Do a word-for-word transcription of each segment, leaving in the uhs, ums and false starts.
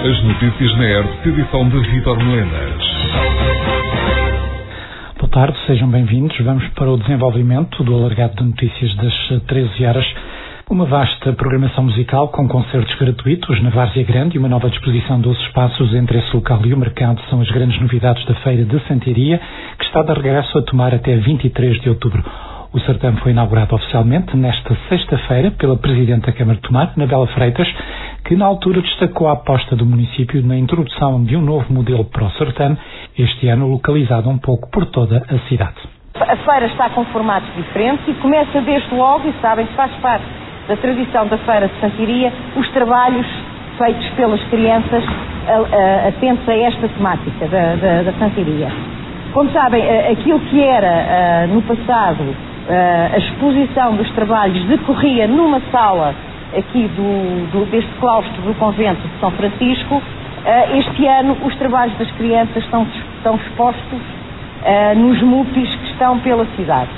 As notícias na E R T, edição de Vítor Melenas. Boa tarde, sejam bem-vindos. Vamos para o desenvolvimento do alargado de notícias das treze horas. Uma vasta programação musical com concertos gratuitos na Várzea Grande e uma nova disposição dos espaços entre esse local e o mercado são as grandes novidades da Feira de Santiria, que está de regresso a tomar até vinte e três de outubro. O certame foi inaugurado oficialmente nesta sexta-feira pela Presidente da Câmara de Tomar, Anabela Freitas, que na altura destacou a aposta do município na introdução de um novo modelo para o certame, este ano localizado um pouco por toda a cidade. A feira está com formatos diferentes e começa desde logo, e sabem que faz parte da tradição da Feira de Santiria, os trabalhos feitos pelas crianças atentos a esta temática da, da, da Santiria. Como sabem, aquilo que era no passado a exposição dos trabalhos decorria numa sala aqui do, do, deste claustro do convento de São Francisco. Este ano os trabalhos das crianças estão, estão expostos nos mupis que estão pela cidade.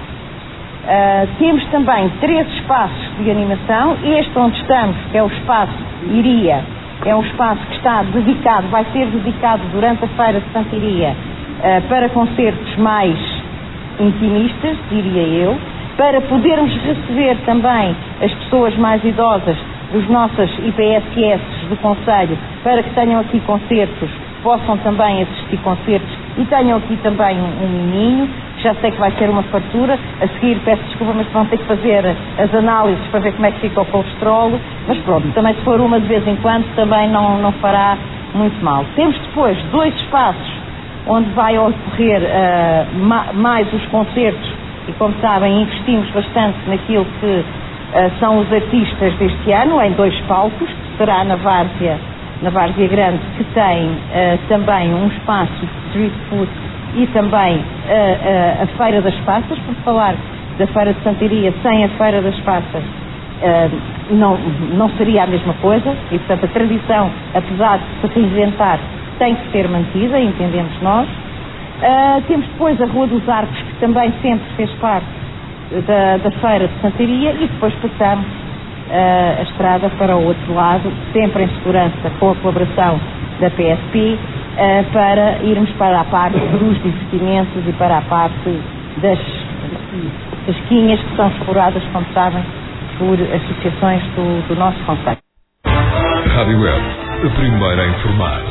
Uh, temos também três espaços de animação. Este onde estamos, que é o espaço Iria, é um espaço que está dedicado, vai ser dedicado durante a Feira de Santiria uh, para concertos mais intimistas, diria eu, para podermos receber também as pessoas mais idosas dos nossos I P S S do Conselho, para que tenham aqui concertos, possam também assistir concertos e tenham aqui também um, um menino. Já sei que vai ser uma fartura. A seguir, peço desculpa, mas vão ter que fazer as análises para ver como é que fica o colesterol. Mas pronto, também se for uma de vez em quando, também não, não fará muito mal. Temos depois dois espaços onde vai ocorrer uh, ma mais os concertos e, como sabem, investimos bastante naquilo que uh, são os artistas deste ano, em dois palcos, que será na Várzea, na Várzea Grande, que tem uh, também um espaço de street food e também a, a, a Feira das Passas. Por falar da Feira de Santiria, sem a Feira das Passas uh, não, não seria a mesma coisa, e portanto a tradição, apesar de se reinventar, tem que ser mantida, entendemos nós. Uh, temos depois a Rua dos Arcos, que também sempre fez parte da, da Feira de Santiria, e depois passamos uh, a estrada para o outro lado, sempre em segurança, com a colaboração da P S P, Uh, para irmos para a parte dos divertimentos e para a parte das casquinhas que são exploradas, como sabem, por associações do, do nosso concelho. Rádio Web, a primeira a informar.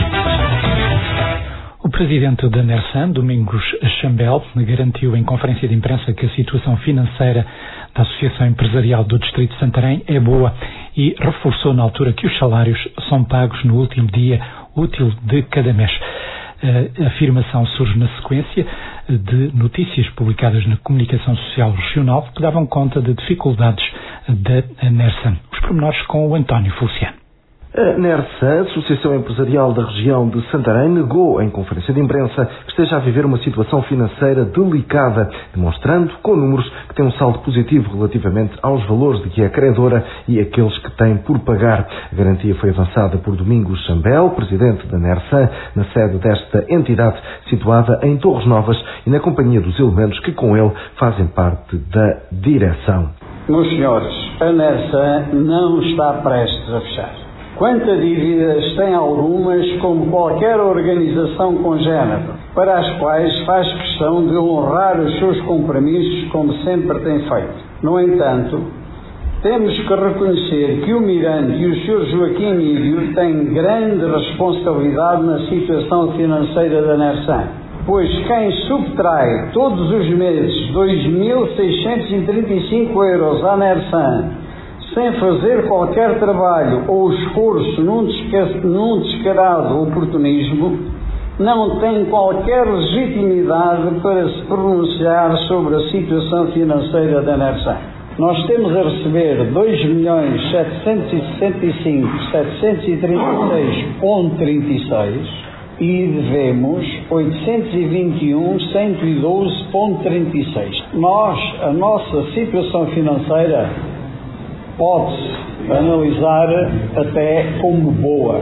O presidente da Nersan, Domingos Chambel, garantiu em conferência de imprensa que a situação financeira da Associação Empresarial do Distrito de Santarém é boa e reforçou na altura que os salários são pagos no último dia útil de cada mês. A afirmação surge na sequência de notícias publicadas na Comunicação Social Regional que davam conta de dificuldades da Nersan. Os pormenores com o António Feliciano. A Nersan, Associação Empresarial da Região de Santarém, negou em conferência de imprensa que esteja a viver uma situação financeira delicada, demonstrando com números que tem um saldo positivo relativamente aos valores de que é credora e aqueles que tem por pagar. A garantia foi avançada por Domingos Chambel, presidente da Nersan, na sede desta entidade situada em Torres Novas e na companhia dos elementos que com ele fazem parte da direção. Meus senhores, a Nersan não está prestes a fechar. Quanto a dívidas, tem algumas, como qualquer organização congénere, para as quais faz questão de honrar os seus compromissos, como sempre tem feito. No entanto, temos que reconhecer que o Mirante e o senhor Joaquim Mírio têm grande responsabilidade na situação financeira da Nersan, pois quem subtrai todos os meses dois mil seiscentos e trinta e cinco euros à Nersan, sem fazer qualquer trabalho ou esforço num, num descarado oportunismo, não tem qualquer legitimidade para se pronunciar sobre a situação financeira da Nersan. Nós temos a receber dois milhões setecentos e sessenta e cinco mil setecentos e trinta e seis vírgula trinta e seis e devemos oitocentos e vinte e um mil cento e doze vírgula trinta e seis. Nós, a nossa situação financeira pode-se analisar até como boa.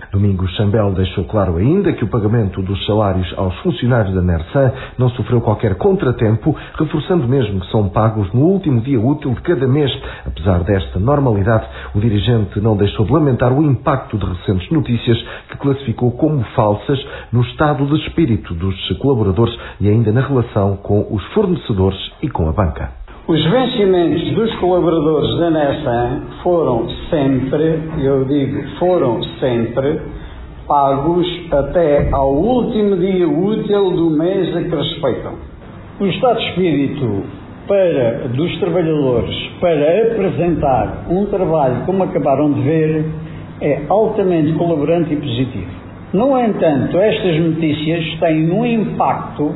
Domingos Chambel deixou claro ainda que o pagamento dos salários aos funcionários da Nersan não sofreu qualquer contratempo, reforçando mesmo que são pagos no último dia útil de cada mês. Apesar desta normalidade, o dirigente não deixou de lamentar o impacto de recentes notícias que classificou como falsas no estado de espírito dos colaboradores e ainda na relação com os fornecedores e com a banca. Os vencimentos dos colaboradores da Nersan foram sempre, eu digo, foram sempre pagos até ao último dia útil do mês a que respeitam. O estado de espírito para, dos trabalhadores para apresentar um trabalho como acabaram de ver é altamente colaborante e positivo. No entanto, estas notícias têm um impacto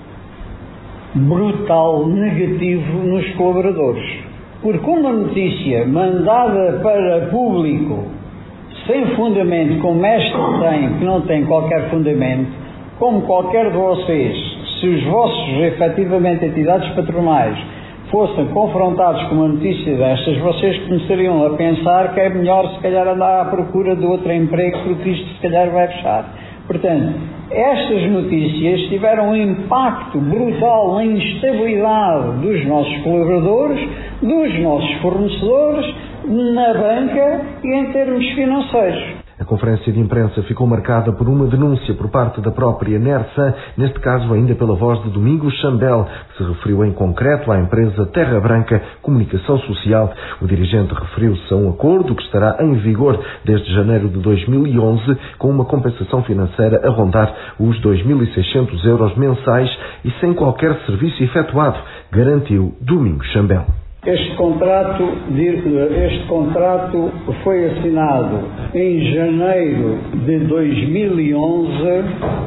brutal, negativo nos colaboradores. Porque uma notícia mandada para público sem fundamento, como esta tem, que não tem qualquer fundamento, como qualquer de vocês, se os vossos, efetivamente, entidades patronais fossem confrontados com uma notícia destas, vocês começariam a pensar que é melhor, se calhar, andar à procura de outro emprego, porque isto, se calhar, vai fechar. Portanto, estas notícias tiveram um impacto brutal na instabilidade dos nossos colaboradores, dos nossos fornecedores, na banca e em termos financeiros. A conferência de imprensa ficou marcada por uma denúncia por parte da própria Nersan, neste caso ainda pela voz de Domingos Chambel, que se referiu em concreto à empresa Terra Branca Comunicação Social. O dirigente referiu-se a um acordo que estará em vigor desde janeiro de dois mil e onze, com uma compensação financeira a rondar os dois mil e seiscentos euros mensais e sem qualquer serviço efetuado, garantiu Domingos Chambel. Este contrato, este contrato foi assinado em janeiro de dois mil e onze,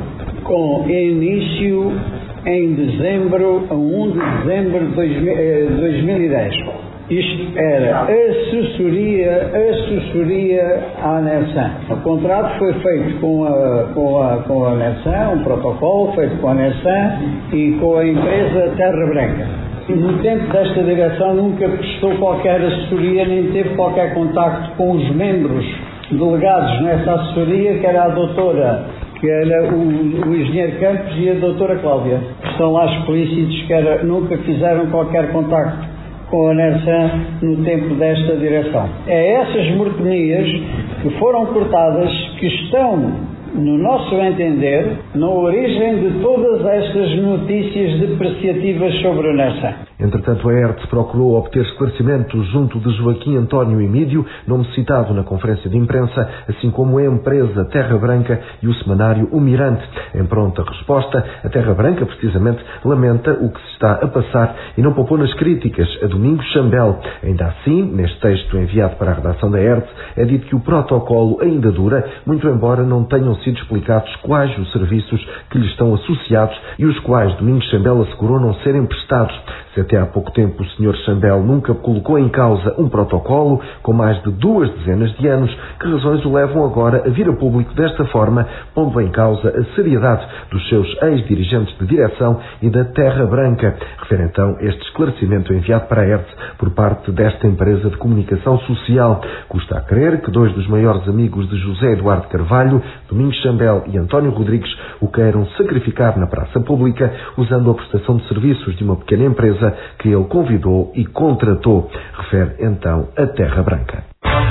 com início em dezembro, a primeiro de dezembro de dois mil e dez. Isto era assessoria, assessoria à Nersan. O contrato foi feito com a, com a, com a Nersan, um protocolo feito com a Nersan e com a empresa Terra Branca. No tempo desta direção nunca prestou qualquer assessoria, nem teve qualquer contacto com os membros delegados nessa assessoria, que era a doutora, que era o, o engenheiro Campos e a doutora Cláudia. Estão lá explícitos que era, nunca fizeram qualquer contacto com a Nersan no tempo desta direção. É essas mordomias que foram cortadas que estão, no nosso entender, na origem de todas estas notícias depreciativas sobre a Nersan. Entretanto, a ERTE procurou obter esclarecimentos junto de Joaquim António Emídio, nome citado na conferência de imprensa, assim como a empresa Terra Branca e o semanário O Mirante. Em pronta resposta, a Terra Branca, precisamente, lamenta o que se está a passar e não poupou nas críticas a Domingos Chambel. Ainda assim, neste texto enviado para a redação da ERTE, é dito que o protocolo ainda dura, muito embora não tenham sido explicados quais os serviços que lhe estão associados e os quais Domingos Chambel assegurou não serem prestados. Se até há pouco tempo o senhor Chambel nunca colocou em causa um protocolo com mais de duas dezenas de anos, que razões o levam agora a vir a público desta forma, pondo em causa a seriedade dos seus ex-dirigentes de direção e da Terra Branca? Refere então este esclarecimento enviado para a ERTE por parte desta empresa de comunicação social. Custa a crer que dois dos maiores amigos de José Eduardo Carvalho, Domingos Chambel e António Rodrigues, o queiram sacrificar na praça pública usando a prestação de serviços de uma pequena empresa que ele convidou e contratou, refere então a Terra Branca.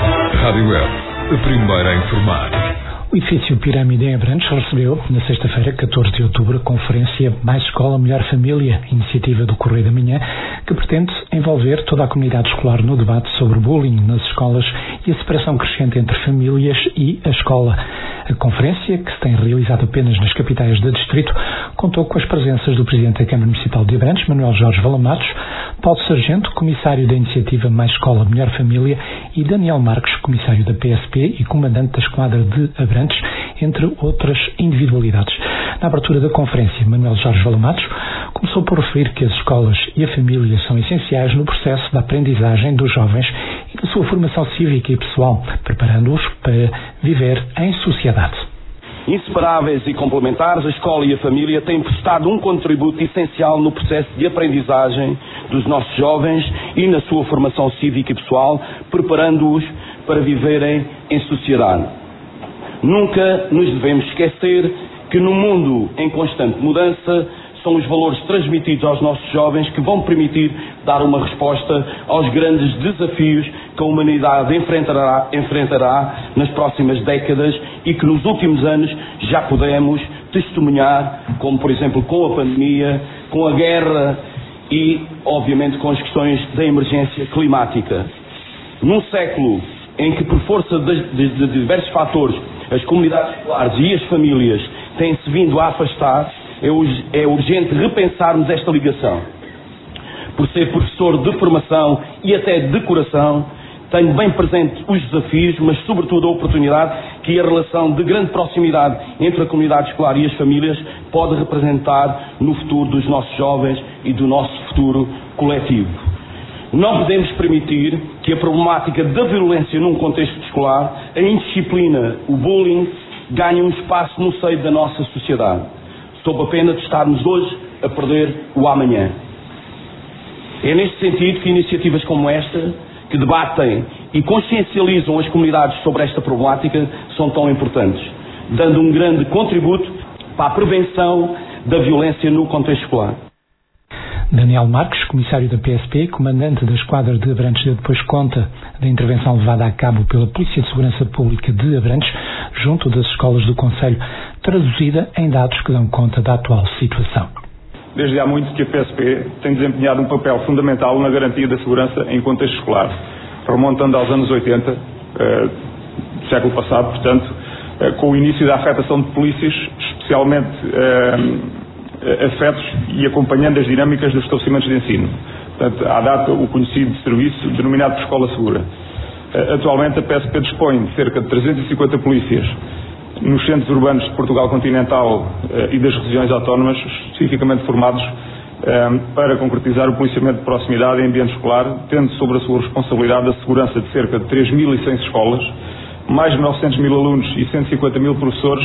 Rádio Web, a primeira a informar. O edifício Pirâmide em Abrantes recebeu, na sexta-feira, catorze de outubro, a conferência Mais Escola, Melhor Família, iniciativa do Correio da Manhã, que pretende envolver toda a comunidade escolar no debate sobre bullying nas escolas e a separação crescente entre famílias e a escola. A conferência, que se tem realizado apenas nas capitais do distrito, contou com as presenças do Presidente da Câmara Municipal de Abrantes, Manuel Jorge Valamatos, Paulo Sargento, Comissário da iniciativa Mais Escola, Melhor Família, e Daniel Marques, Comissário da P S P e Comandante da Esquadra de Abrantes, entre outras individualidades. Na abertura da conferência, Manuel Jorge Valamatos começou por referir que as escolas e a família são essenciais no processo da aprendizagem dos jovens e da sua formação cívica e pessoal, preparando-os para viver em sociedade. Inseparáveis e complementares, a escola e a família têm prestado um contributo essencial no processo de aprendizagem dos nossos jovens e na sua formação cívica e pessoal, preparando-os para viverem em sociedade. Nunca nos devemos esquecer que no mundo em constante mudança são os valores transmitidos aos nossos jovens que vão permitir dar uma resposta aos grandes desafios que a humanidade enfrentará, enfrentará nas próximas décadas e que nos últimos anos já pudemos testemunhar, como por exemplo com a pandemia, com a guerra e obviamente com as questões da emergência climática. Num século em que por força de, de, de diversos fatores as comunidades escolares e as famílias têm-se vindo a afastar, é urgente repensarmos esta ligação. Por ser professor de formação e até de coração, tenho bem presente os desafios, mas sobretudo a oportunidade que a relação de grande proximidade entre a comunidade escolar e as famílias pode representar no futuro dos nossos jovens e do nosso futuro coletivo. Não podemos permitir que a problemática da violência num contexto escolar, a indisciplina, o bullying, ganhe um espaço no seio da nossa sociedade, sob a pena de estarmos hoje a perder o amanhã. É neste sentido que iniciativas como esta, que debatem e consciencializam as comunidades sobre esta problemática, são tão importantes, dando um grande contributo para a prevenção da violência no contexto escolar. Daniel Marques, comissário da P S P, comandante da Esquadra de Abrantes, depois conta da intervenção levada a cabo pela Polícia de Segurança Pública de Abrantes, junto das escolas do concelho, traduzida em dados que dão conta da atual situação. Desde há muito que a P S P tem desempenhado um papel fundamental na garantia da segurança em contexto escolar, remontando aos anos oitenta, eh, do século passado, portanto, eh, com o início da afetação de polícias, especialmente eh, afetos e acompanhando as dinâmicas dos estabelecimentos de ensino. Portanto, à data, o conhecido serviço denominado por Escola Segura. Atualmente, a P S P dispõe de cerca de trezentas e cinquenta polícias nos centros urbanos de Portugal continental e das regiões autónomas, especificamente formados para concretizar o policiamento de proximidade em ambiente escolar, tendo sobre a sua responsabilidade a segurança de cerca de três mil e cem escolas, mais de novecentos mil alunos e cento e cinquenta mil professores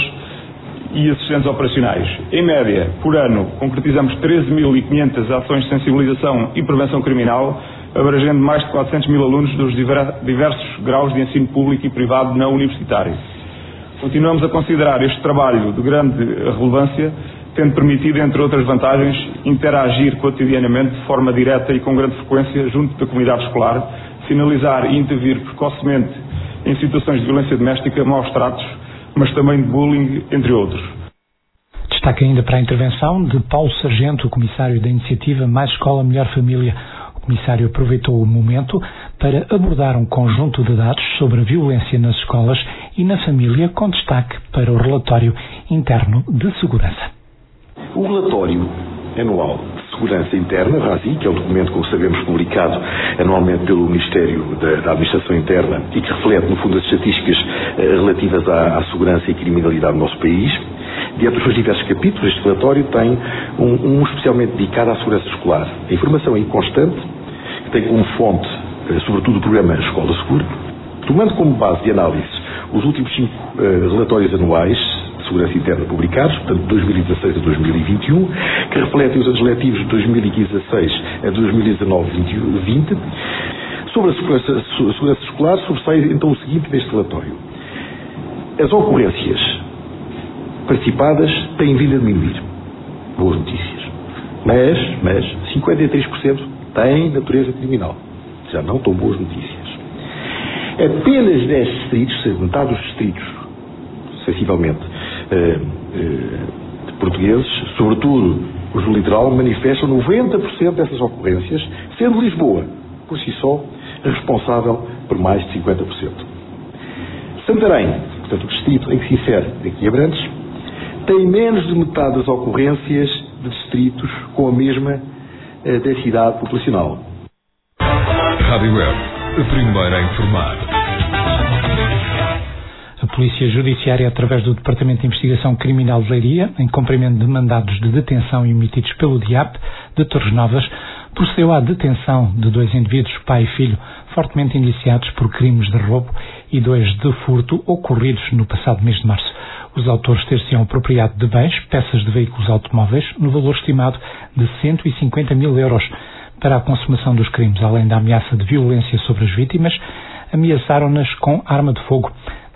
e assistentes operacionais. Em média, por ano, concretizamos treze mil e quinhentas ações de sensibilização e prevenção criminal, abrangendo mais de quatrocentos mil alunos dos diversos graus de ensino público e privado não universitário. Continuamos a considerar este trabalho de grande relevância, tendo permitido, entre outras vantagens, interagir cotidianamente de forma direta e com grande frequência junto da comunidade escolar, sinalizar e intervir precocemente em situações de violência doméstica, maus tratos, mas também de bullying, entre outros. Destaque ainda para a intervenção de Paulo Sargento, o comissário da iniciativa Mais Escola, Melhor Família. O comissário aproveitou o momento para abordar um conjunto de dados sobre a violência nas escolas e na família, com destaque para o relatório interno de segurança. O relatório anual de segurança interna, RASI, que é um documento, como sabemos, publicado anualmente pelo Ministério da, da Administração Interna e que reflete, no fundo, as estatísticas eh, relativas à, à segurança e criminalidade no nosso país. Dentro dos seus diversos capítulos, este relatório tem um, um especialmente dedicado à segurança escolar. A informação é inconstante, que tem como fonte, eh, sobretudo, o programa Escola Segura, tomando como base de análise os últimos cinco eh, relatórios anuais de segurança interna publicados, portanto, de dois mil e dezasseis a dois mil e vinte e um, que refletem os anos letivos de dois mil e dezasseis a dois mil e dezanove a vinte. Sobre a segurança, a segurança escolar, sobressai então o seguinte neste relatório. As ocorrências participadas têm vindo a diminuir. Boas notícias. Mas, mas cinquenta e três por cento têm natureza criminal. Já não tão boas notícias. Apenas dez distritos, metade dos distritos, sensivelmente, eh, eh, de portugueses, sobretudo os do litoral, manifestam noventa por cento dessas ocorrências, sendo Lisboa, por si só, responsável por mais de cinquenta por cento. Santarém, portanto o distrito em que se insere daqui a Abrantes, tem menos de metade das ocorrências de distritos com a mesma eh, densidade populacional. Rádio Web, a primeira a informar. A Polícia Judiciária, através do Departamento de Investigação Criminal de Leiria, em cumprimento de mandados de detenção emitidos pelo D I A P de Torres Novas, procedeu à detenção de dois indivíduos, pai e filho, fortemente indiciados por crimes de roubo e dois de furto ocorridos no passado mês de março. Os autores ter-se-ão apropriado de bens, peças de veículos automóveis, no valor estimado de cento e cinquenta mil euros. Para a consumação dos crimes, além da ameaça de violência sobre as vítimas, ameaçaram-nas com arma de fogo.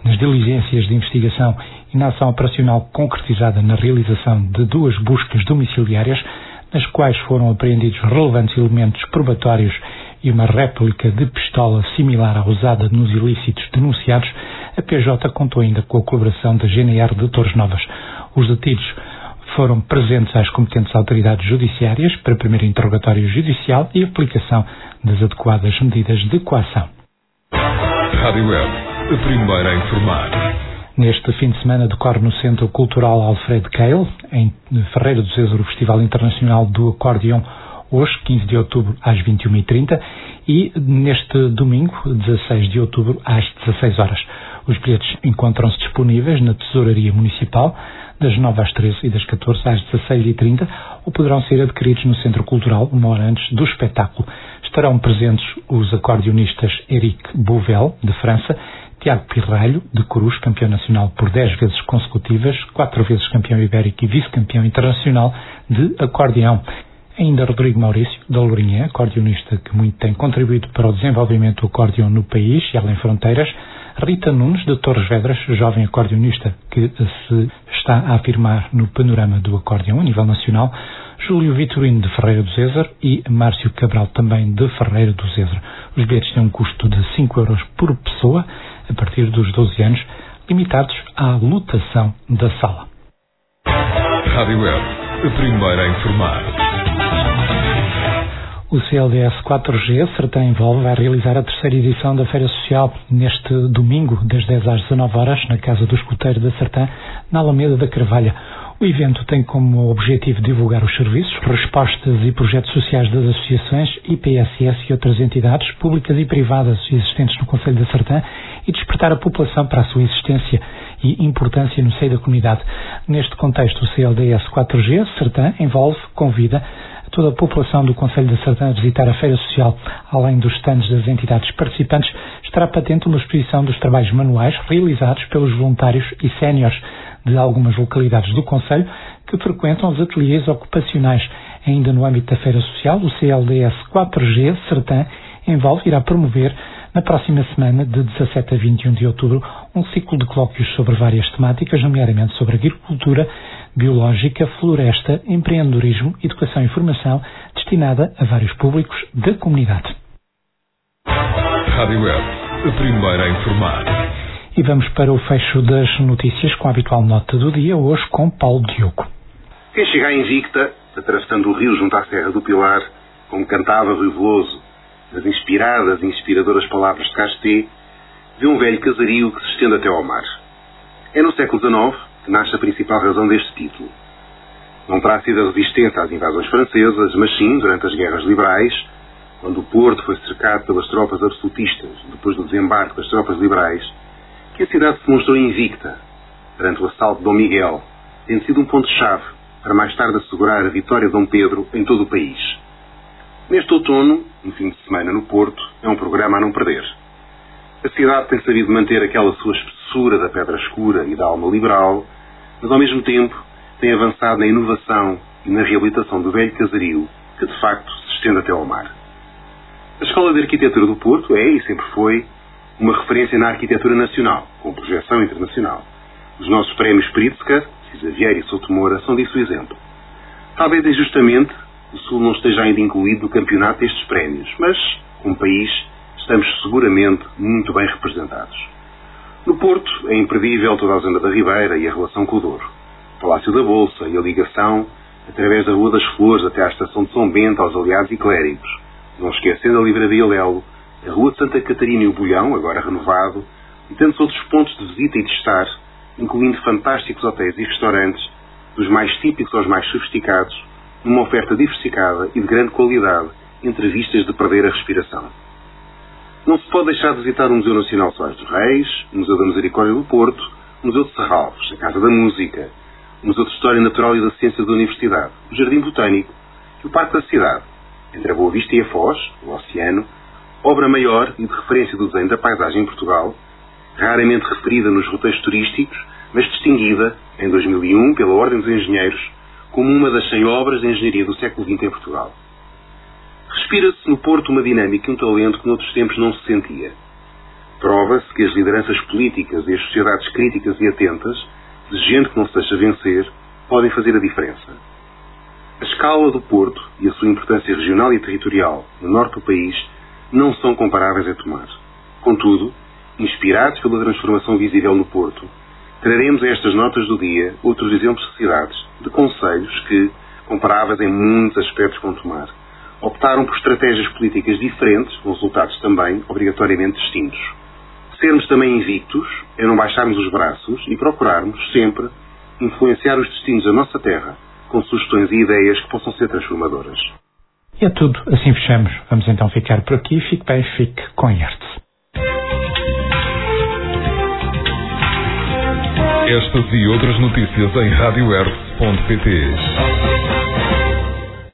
nas diligências de investigação e na ação operacional concretizada na realização de duas buscas domiciliárias, nas quais foram apreendidos relevantes elementos probatórios e uma réplica de pistola similar à usada nos ilícitos denunciados, a P J contou ainda com a colaboração da G N R de Torres Novas. Os detidos foram presentes às competentes autoridades judiciárias para primeiro interrogatório judicial e aplicação das adequadas medidas de coação. Rádio Web, a primeira a informar. Neste fim de semana decorre no Centro Cultural Alfred Keil, em Ferreira do César, o Festival Internacional do Acordeão, hoje, quinze de outubro, às vinte e uma e trinta, e neste domingo, dezasseis de outubro, às dezasseis horas. Os bilhetes encontram-se disponíveis na Tesouraria Municipal, das nove às treze e das catorze às dezasseis e trinta, ou poderão ser adquiridos no Centro Cultural uma hora antes do espetáculo. Estarão presentes os acordeonistas Eric Bouvel, de França, Tiago Pirralho, de Corus, campeão nacional por dez vezes consecutivas, quatro vezes campeão ibérico e vice-campeão internacional de acordeão. Ainda Rodrigo Maurício, da Lourinhã, acordeonista que muito tem contribuído para o desenvolvimento do acordeão no país e além fronteiras. Rita Nunes, de Torres Vedras, jovem acordeonista que se está a afirmar no panorama do acordeão a nível nacional. Júlio Vitorino, de Ferreira do César, e Márcio Cabral, também de Ferreira do César. Os bilhetes têm um custo de cinco euros por pessoa, a partir dos doze anos, limitados à lotação da sala. Rádio Web, a primeira a informar. O C L D S quatro G Sertã Envolve vai realizar a terceira edição da Feira Social neste domingo, das dez às dezanove horas, na Casa do Escoteiro da Sertã, na Alameda da Carvalha. O evento tem como objetivo divulgar os serviços, respostas e projetos sociais das associações, I P S S e outras entidades públicas e privadas existentes no Concelho da Sertã e despertar a população para a sua existência e importância no seio da comunidade. Neste contexto, o C L D S quatro G Sertã Envolve convida toda a população do Concelho da Sertã a visitar a Feira Social. Além dos stands das entidades participantes, estará patente uma exposição dos trabalhos manuais realizados pelos voluntários e séniores de algumas localidades do Concelho que frequentam os ateliês ocupacionais. Ainda no âmbito da Feira Social, o C L D S quatro G Sertã Envolve irá promover na próxima semana, de dezassete a vinte e um de outubro, um ciclo de colóquios sobre várias temáticas, nomeadamente sobre agricultura biológica, floresta, empreendedorismo, educação e formação, destinada a vários públicos da comunidade. Rádio Web, a primeira a informar. E vamos para o fecho das notícias com a habitual nota do dia, hoje com Paulo Diogo. Quem chega à Invicta, atravessando o rio junto à Serra do Pilar, como cantava Rui Veloso, nas inspiradas e inspiradoras palavras de Casté, vê um velho casario que se estende até ao mar. É no século dezenove que nasce a principal razão deste título. Não terá sido a resistência às invasões francesas, mas sim durante as guerras liberais, quando o Porto foi cercado pelas tropas absolutistas, depois do desembarque das tropas liberais, que a cidade se mostrou invicta perante o assalto de Dom Miguel, tendo sido um ponto-chave para mais tarde assegurar a vitória de Dom Pedro em todo o país. Neste outono, no fim de semana no Porto, é um programa a não perder. A cidade tem sabido manter aquela sua espessura da pedra escura e da alma liberal, mas ao mesmo tempo tem avançado na inovação e na reabilitação do velho casario, que de facto se estende até ao mar. A Escola de Arquitetura do Porto é, e sempre foi, uma referência na arquitetura nacional, com projeção internacional. Os nossos prémios Pritzker, Cisa Vieira e Souto Moura são disso o exemplo. Talvez injustamente o Sul não esteja ainda incluído no campeonato destes prémios, mas, como país, estamos seguramente muito bem representados. No Porto é imperdível toda a zona da Ribeira e a relação com o Douro. O Palácio da Bolsa e a ligação através da Rua das Flores até à Estação de São Bento aos aliados e clérigos. Não esquecendo a Livraria Lelo, a Rua de Santa Catarina e o Bolhão, agora renovado, e tantos outros pontos de visita e de estar, incluindo fantásticos hotéis e restaurantes, dos mais típicos aos mais sofisticados, numa oferta diversificada e de grande qualidade, entre vistas de perder a respiração. Não se pode deixar de visitar o Museu Nacional Soares dos Reis, o Museu da Misericórdia do Porto, o Museu de Serralves, a Casa da Música, o Museu de História Natural e da Ciência da Universidade, o Jardim Botânico e o Parque da Cidade, entre a Boa Vista e a Foz, o Oceano, obra maior e de referência do desenho da paisagem em Portugal, raramente referida nos roteiros turísticos, mas distinguida, em dois mil e um, pela Ordem dos Engenheiros, como uma das cem obras de engenharia do século vinte em Portugal. Respira-se no Porto uma dinâmica e um talento que noutros tempos não se sentia. Prova-se que as lideranças políticas e as sociedades críticas e atentas, de gente que não se deixa vencer, podem fazer a diferença. A escala do Porto e a sua importância regional e territorial no norte do país não são comparáveis a tomar. Contudo, inspirados pela transformação visível no Porto, traremos a estas notas do dia outros exemplos de cidades, de concelhos que, comparáveis em muitos aspectos com Tomar, optaram por estratégias políticas diferentes, com resultados também obrigatoriamente distintos. Sermos também invictos é não baixarmos os braços e procurarmos, sempre, influenciar os destinos da nossa terra, com sugestões e ideias que possam ser transformadoras. E é tudo, assim fechamos. Vamos então ficar por aqui. Fique bem, fique com Hertz. Estas e outras notícias em rádio hertz ponto pt.